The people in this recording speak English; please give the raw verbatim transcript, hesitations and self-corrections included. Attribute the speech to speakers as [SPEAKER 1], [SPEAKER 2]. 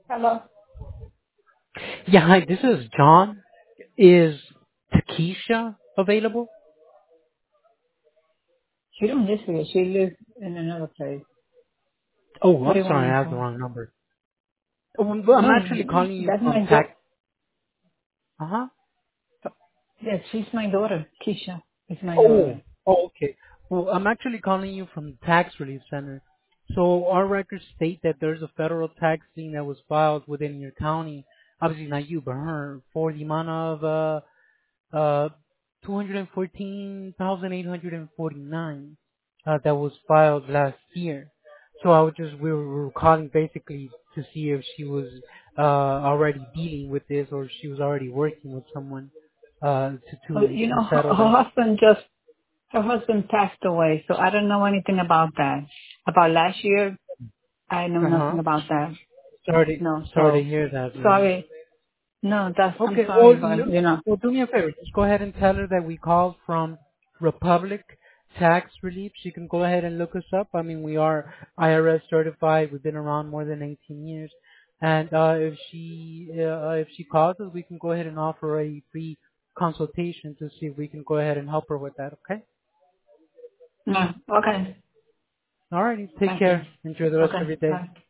[SPEAKER 1] Hello.
[SPEAKER 2] Yeah, hi, this is John. Is Takesha available?
[SPEAKER 1] She don't live here. She lives in another place.
[SPEAKER 2] Oh,
[SPEAKER 1] What
[SPEAKER 2] I'm
[SPEAKER 1] do you want
[SPEAKER 2] sorry,
[SPEAKER 1] to
[SPEAKER 2] I have the
[SPEAKER 1] call?
[SPEAKER 2] wrong number. Oh, I'm I'm
[SPEAKER 1] No,
[SPEAKER 2] actually calling you
[SPEAKER 1] that's
[SPEAKER 2] from
[SPEAKER 1] my
[SPEAKER 2] Tax.
[SPEAKER 1] daughter.
[SPEAKER 2] Uh-huh.
[SPEAKER 1] Yes, she's my daughter. Keisha is my
[SPEAKER 2] Oh,
[SPEAKER 1] daughter.
[SPEAKER 2] oh, okay. Well, I'm actually calling you from the Tax Relief Center. So our records state that there's a federal tax lien that was filed within your county. Obviously not you, but her, for the amount of uh uh, two hundred fourteen thousand eight hundred forty-nine uh, that was filed last year. So I was just we were, we were calling basically to see if she was uh, already dealing with this or she was already working with someone uh, to
[SPEAKER 1] But,
[SPEAKER 2] to
[SPEAKER 1] you
[SPEAKER 2] to
[SPEAKER 1] know, her,
[SPEAKER 2] settle
[SPEAKER 1] her
[SPEAKER 2] that.
[SPEAKER 1] husband just, her husband passed away, so I don't know anything about that. About last year, I know
[SPEAKER 2] Uh huh.
[SPEAKER 1] nothing about that.
[SPEAKER 2] Sorry,
[SPEAKER 1] No,
[SPEAKER 2] sorry
[SPEAKER 1] so,
[SPEAKER 2] to hear that, man.
[SPEAKER 1] sorry. No, that's, I'm
[SPEAKER 2] Okay, well,
[SPEAKER 1] sorry,
[SPEAKER 2] l-
[SPEAKER 1] but, you know.
[SPEAKER 2] well, do me a favor. Just go ahead and tell her that we called from Republic Tax Relief. She can go ahead and look us up. I mean, we are I R S certified. We've been around more than eighteen years. And uh, if she uh, if she calls us, we can go ahead and offer a free consultation to see if we can go ahead and help her with that. Okay?
[SPEAKER 1] No, okay.
[SPEAKER 2] All righty. Take
[SPEAKER 1] Thank you.
[SPEAKER 2] care. Enjoy the rest of
[SPEAKER 1] Okay,
[SPEAKER 2] your day.
[SPEAKER 1] bye.